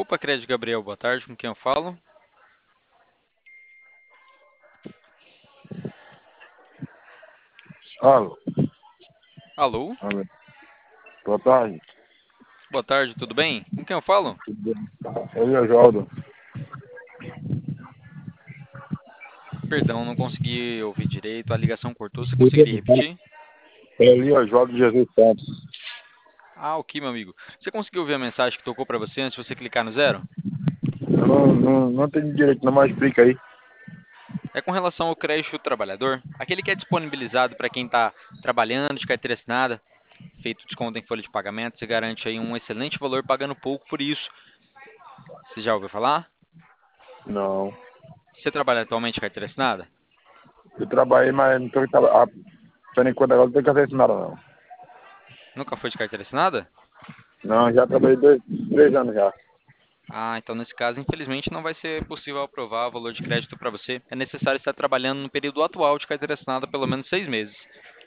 Opa, Crédito Gabriel, boa tarde, com quem eu falo? Alô, Alô? alô. Boa tarde. Boa tarde, tudo bem? Com quem eu falo? Tudo bem? Eu e o Oswaldo. Perdão, não consegui ouvir direito, a ligação cortou, você conseguiria repetir? Eu e o Oswaldo Jesus Santos. Ah, ok, meu amigo. Você conseguiu ouvir a mensagem que tocou para você antes de você clicar no zero? Eu não tenho direito, não, mais explica aí. É com relação ao crédito do trabalhador, aquele que é disponibilizado para quem está trabalhando de carteira assinada, feito desconto em folha de pagamento, você garante aí um excelente valor pagando pouco por isso. Você já ouviu falar? Não. Você trabalha atualmente de carteira assinada? Eu trabalhei, mas não tô, por enquanto agora não tenho que fazer isso nada, não. Nunca foi de carteira assinada? Não, já trabalhei 3 anos já. Ah, então nesse caso, infelizmente, não vai ser possível aprovar o valor de crédito para você. É necessário estar trabalhando no período atual de carteira assinada pelo menos 6 meses.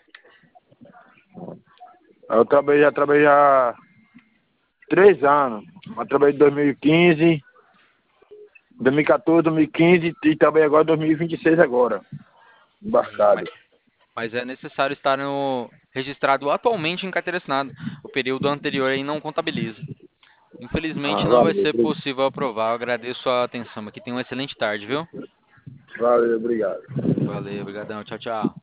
Já trabalhei há 3 anos. Eu trabalhei em 2015, 2014, 2015 e trabalhei agora em 2026 agora. Mas, Embarcado. mas é necessário estar registrado atualmente em carteira assinada. O período anterior aí não contabiliza. Ah, Infelizmente, não vai valeu, ser possível aprovar. Eu agradeço a atenção aqui. Tenha uma excelente tarde, viu? valeu, obrigado. Valeu, obrigadão. Tchau, tchau.